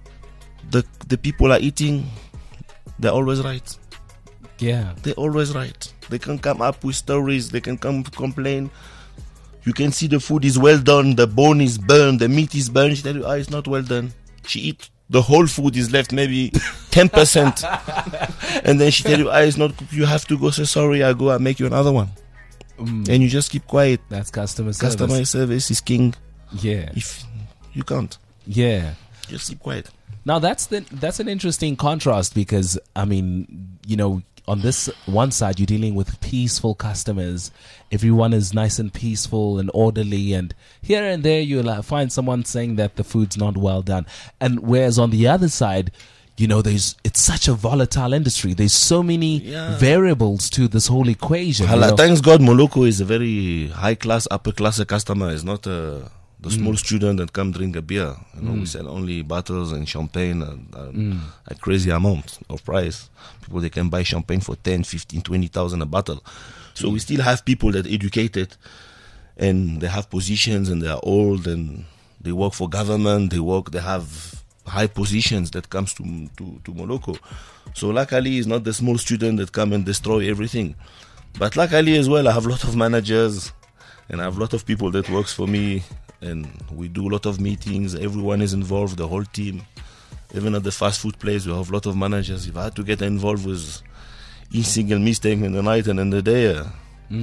the the people are eating, they're always right. Yeah. They're always right. They can come up with stories. They can come complain. You can see the food is well done. The bone is burned. The meat is burned. She tell you, ah, it's not well done. She eat the whole food is left maybe ten percent, and then she tell you, ah, it's not cooked. You have to go say sorry. I go. I make you another one, Mm. and you just keep quiet. That's customer service. Customer service is king. Yeah. If you can't, Yeah. just keep quiet. Now that's the that's an interesting contrast because I mean, you know, on this one side you're dealing with peaceful customers. Everyone is nice and peaceful and orderly, and here and there you'll uh, find someone saying that the food's not well done. And whereas on the other side, you know, there's it's such a volatile industry. There's so many Yeah. variables to this whole equation. you Hala, know. thanks God, Moloko is a very high class, upper class customer. It's not uh, the small student that come drink a beer. You know, we sell only bottles and champagne and, and a crazy amount of price. People they can buy champagne for ten, fifteen, twenty thousand a bottle. So we still have people that educated and they have positions and they are old and they work for government. They work. They have high positions that comes to to to Moloko. So luckily, it's not the small student that come and destroy everything. But luckily as well, I have a lot of managers and I have a lot of people that works for me, and we do a lot of meetings. Everyone is involved, the whole team. Even at the fast food place, we have a lot of managers. If I had to get involved with each single mistake in the night and in the day, uh,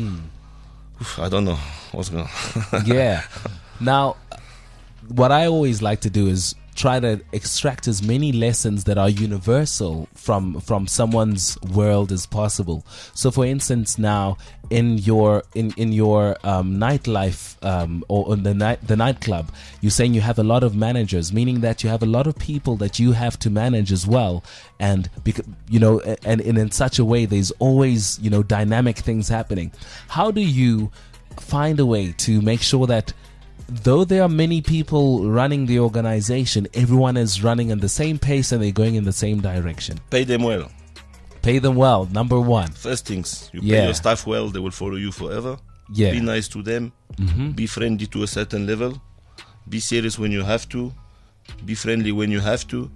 oof, I don't know what's going on. Yeah. Now, what I always like to do is try to extract as many lessons that are universal from from someone's world as possible. So, for instance, now in your in in your um, nightlife um, or in the night the nightclub, you're saying you have a lot of managers, meaning that you have a lot of people that you have to manage as well, and because you know, and, and in such a way, there's always you know dynamic things happening. How do you find a way to make sure that though there are many people running the organization, everyone is running in the same pace and they're going in the same direction? Pay them well. Pay them well, number one. First things, you Yeah. pay your staff well, they will follow you forever. Yeah. Be nice to them. Be friendly to a certain level. Be serious when you have to. Be friendly when you have to.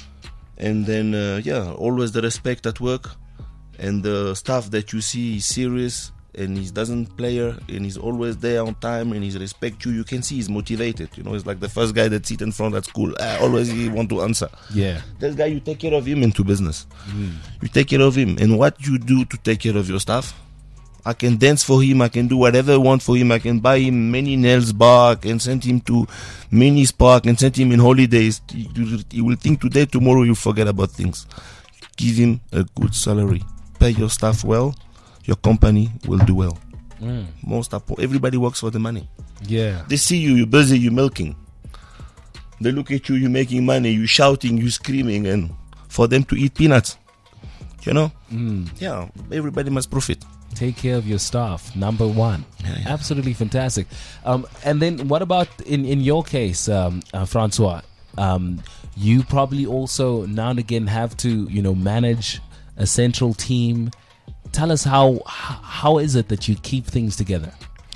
And then, uh, yeah, always the respect at work. And the staff that you see is serious and he doesn't play her and he's always there on time and he's respect you. You can see he's motivated. You know, it's like the first guy that sit in front at school. Ah, always he want to answer. Yeah. That guy, you take care of him into business. You take care of him. And what you do to take care of your staff, I can dance for him. I can do whatever I want for him. I can buy him many nails bar. I can send him to many spa. I can send him in holidays. He, he will think today, tomorrow you forget about things. Give him a good salary. Pay your staff well. Your company will do well. Most of, everybody works for the money. Yeah. They see you, you're busy, you're milking. They look at you, you're making money, you're shouting, you're screaming, and for them to eat peanuts, you know? Yeah, everybody must profit. Take care of your staff, number one. Yeah, yeah. Absolutely fantastic. Um, and then what about in, in your case, um, uh, Francois? Um, you probably also now and again have to, you know, manage a central team. Tell us how how is it that you keep things together?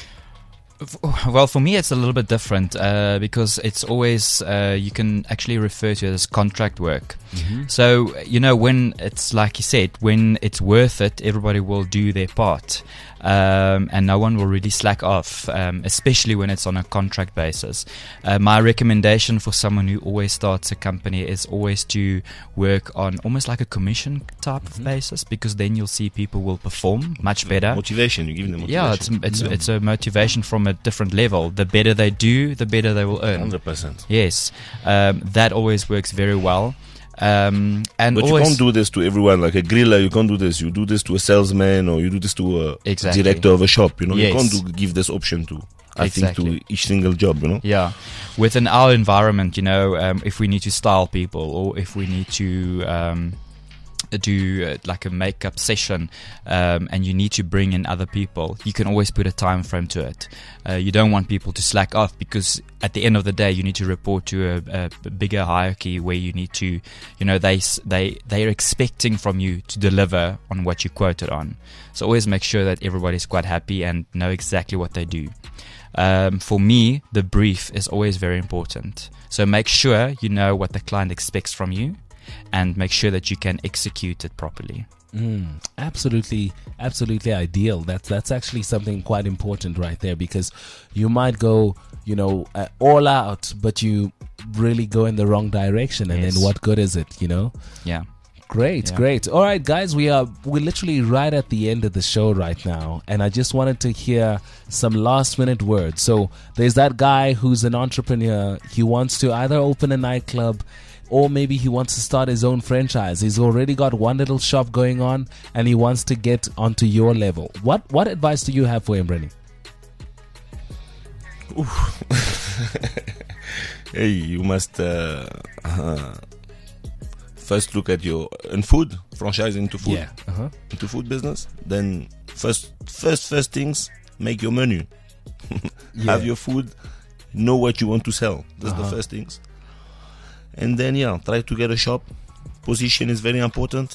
Well, for me, it's a little bit different uh, because it's always, uh, you can actually refer to it as contract work. So, you know, when it's like you said, when it's worth it, everybody will do their part. Um, and no one will really slack off, um, especially when it's on a contract basis. Uh, my recommendation for someone who always starts a company is always to work on almost like a commission type of basis, because then you'll see people will perform much better. Motivation, you give them motivation. Yeah, it's it's it's a motivation from a different level. The better they do, the better they will one earn. hundred percent. Yes, um, that always works very well. Um, and But you always, can't do this to everyone. Like a griller, you can't do this. You do this to a salesman or you do this to a Exactly. director of a shop. You know, Yes. you can't do, give this option to, I think, Exactly. to each single job, you know. Yeah, within our environment, you know, um, if we need to style people or if we need to, um, do uh, like a makeup session, um, and you need to bring in other people, you can always put a time frame to it. Uh, you don't want people to slack off, because at the end of the day you need to report to a, a bigger hierarchy where you need to, you know, they they they're expecting from you to deliver on what you quoted on. So always make sure that everybody's quite happy and know exactly what they do. Um, for me, the brief is always very important. So make sure you know what the client expects from you, and make sure that you can execute it properly. Mm, absolutely, absolutely ideal. That's that's actually something quite important right there, because you might go, you know, uh, all out, but you really go in the wrong direction, and Yes. then what good is it? You know. Yeah. Great, Yeah. great. All right, guys, we are we're literally right at the end of the show right now, and I just wanted to hear some last minute words. So there's that guy who's an entrepreneur. He wants to either open a nightclub, or maybe he wants to start his own franchise. He's already got one little shop going on, and he wants to get onto your level. What what advice do you have for him, Brenny? Hey, you must uh, uh, first look at your in food franchise into food, Yeah. Uh-huh. into food business. Then first, first, first things, make your menu. Yeah. Have your food, know what you want to sell. That's Uh-huh. the first things. And then yeah, try to get a shop. Position is very important.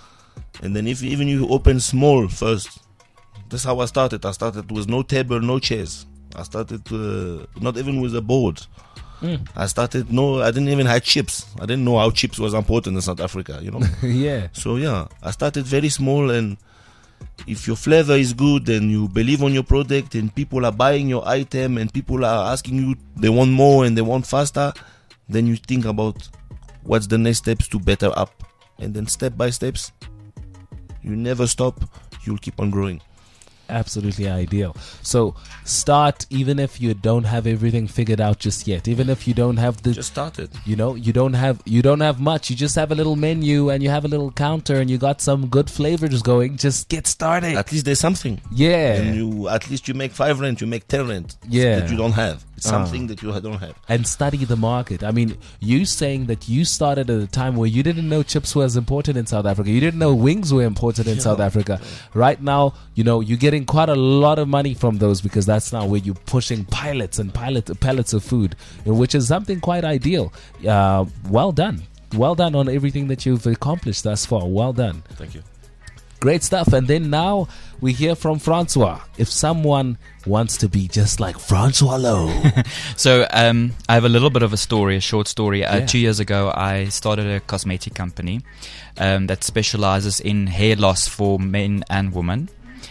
And then if even you open small first, that's how I started. I started with no table, no chairs. I started uh, not even with a board. Mm. I started no. I didn't even have chips. I didn't know how chips was important in South Africa. You know. Yeah. So yeah, I started very small, and if your flavor is good and you believe on your product and people are buying your item and people are asking you, they want more and they want faster, then you think about what's the next steps to better up, and then step by steps, you never stop. You'll keep on growing. Absolutely ideal. So start, even if you don't have everything figured out just yet, even if you don't have the Just started. you know you don't have you don't have much, you just have a little menu and you have a little counter and you got some good flavors going, just get started. At least there's something. Yeah. And you at least you make five rent, you make ten rent. Yeah. That you don't have. It's Uh. something that you don't have. And study the market. I mean, you saying that you started at a time where you didn't know chips was important in South Africa. You didn't know wings were important in South Africa. Right now, you know, you're getting quite a lot of money from those, because that's now where you're pushing pilots and pilot pellets of food, which is something quite ideal. Uh, well done. Well done on everything that you've accomplished thus far. Well done. Thank you. Great stuff. And then now we hear from Francois. If someone wants to be just like Francois Lowe. So um, I have a little bit of a story, a short story. Uh, Yeah. Two years ago, I started a cosmetic company um, that specializes in hair loss for men and women.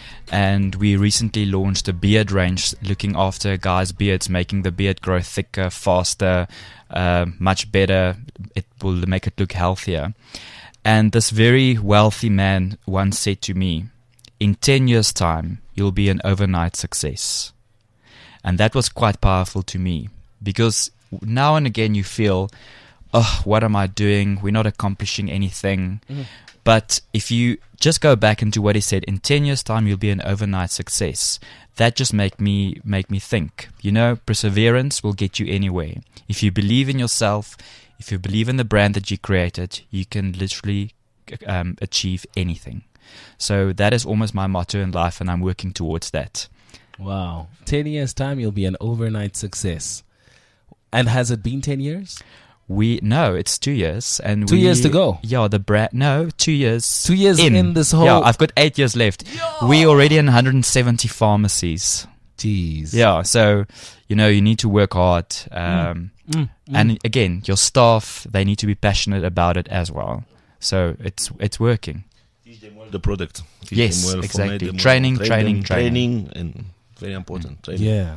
And we recently launched a beard range looking after guys' beards, making the beard grow thicker, faster, uh, much better. It will make it look healthier. And this very wealthy man once said to me, in ten years' time, you'll be an overnight success. And that was quite powerful to me, because now and again you feel, oh, what am I doing? We're not accomplishing anything. Mm-hmm. But if you just go back into what he said, in ten years' time, you'll be an overnight success. That just make me make me think, you know, perseverance will get you anywhere. If you believe in yourself, if you believe in the brand that you created, you can literally um, achieve anything. So that is almost my motto in life, and I'm working towards that. Wow. ten years time, you'll be an overnight success. And has it been ten years? We no, it's two years, and Two we, years to go. Yeah, the brand. No, two years. Two years in this whole- Yeah, I've got eight years left. We already in one hundred seventy pharmacies. Jeez. Yeah, so you know you need to work hard, um, Mm, mm. and again, your staff, they need to be passionate about it as well. So it's it's working. Teach them well the product. Teach Yes, them well, exactly. format them Training, well, training, them, training. training, and very important. Training. Yeah.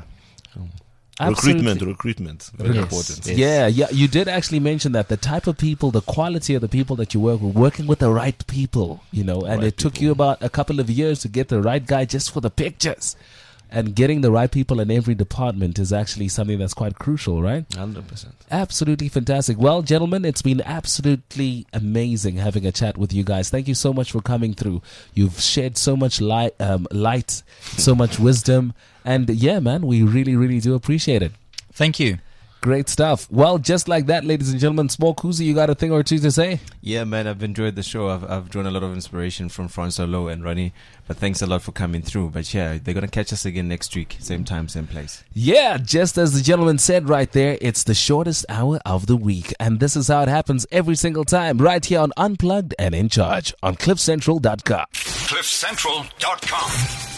Recruitment, Absolutely. recruitment, very Yes. important. Yes. Yeah, yeah. You did actually mention that the type of people, the quality of the people that you work with, working with the right people, you know, and Right it took people. you about a couple of years to get the right guy just for the pictures. And getting the right people in every department is actually something that's quite crucial, right? one hundred percent. Absolutely fantastic. Well, gentlemen, it's been absolutely amazing having a chat with you guys. Thank you so much for coming through. You've shed so much light, um, light, so much wisdom. And yeah, man, we really, really do appreciate it. Thank you. Great stuff. Well, just like that, ladies and gentlemen, Small Kuzi, you got a thing or two to say? Yeah, man, I've enjoyed the show. I've, I've drawn a lot of inspiration from Francois Lowe and Ronnie. But thanks a lot for coming through. But yeah, they're going to catch us again next week. Same time, same place. Yeah, just as the gentleman said right there, it's the shortest hour of the week. And this is how it happens every single time, right here on Unplugged and In Charge on cliff central dot com. cliff central dot com.